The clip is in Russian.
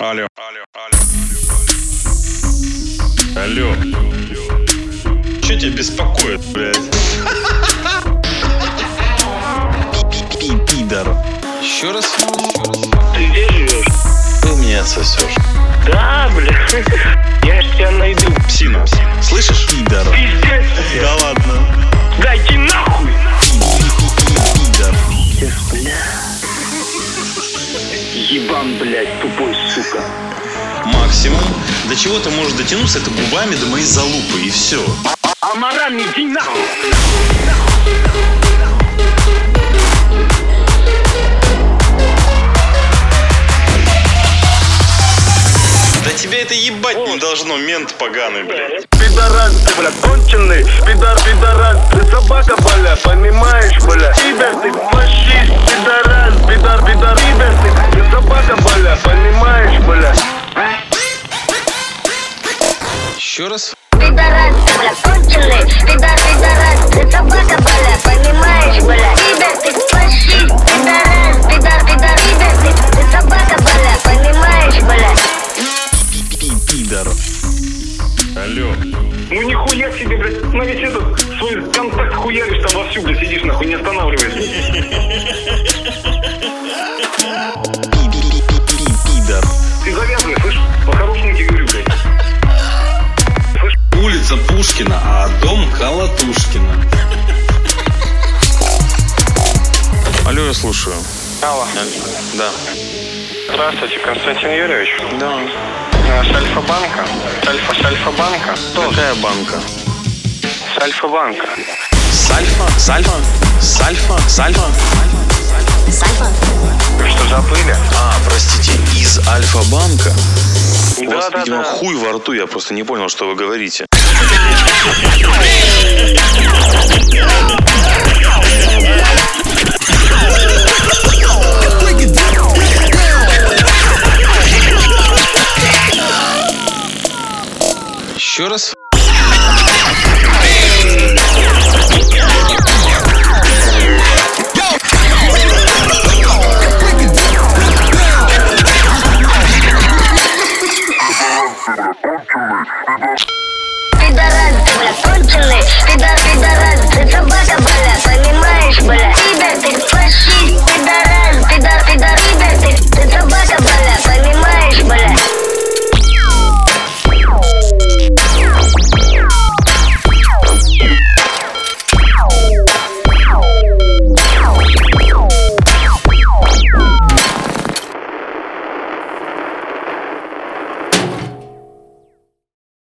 Алло. Алло. Что тебя беспокоит, блядь? Пидор. Еще раз? Ты где живешь? Ты у меня отсосешь. Да, бля. Я ж тебя найду. Псина. Слышишь? Пидор. Пиздец. Да ладно. Дайте нахуй. Пидор. Бля. Ебан, блядь, тупой, сука. Максимум, до чего ты можешь дотянуться, это губами до моей залупы, и все. Амаран, иди нахуй. Да тебя это ебать не должно, мент поганый, блядь. Пидорас, ты, бля, конченый, пидорас, ты собака, бля, понимаешь, бля. Пидор, ты фашист, пидорас, пидор, пидор, ты собака, бля, понимаешь, бля. Еще раз? Пидорас, ты, бля, конченый, пидорас, ты собака, бля, понимаешь, бля. Пидор, ты фашист, пидор, ты собака, бля, понимаешь, бля. Пидор. Алло. Ну нихуя себе, блядь, на весь этот свой контакт хуяришь там вовсю, блядь, сидишь нахуй, не останавливаешься. Пидор. Ты завязывай, слышь? По-хорошему тебе говорю, блядь. Слышь? Улица Пушкина, а дом Колотушкина. Алло, я слушаю. Алло. Да. Здравствуйте, Константин Юрьевич. Да. С Альфа-банка. Альфа-банка. Какая банка? С Альфа-банка. Сальфа? Вы что, забыли? Простите, из Альфа-банка? У вас, Да. видимо, хуй во рту, я просто не понял, что вы говорите. Еще раз?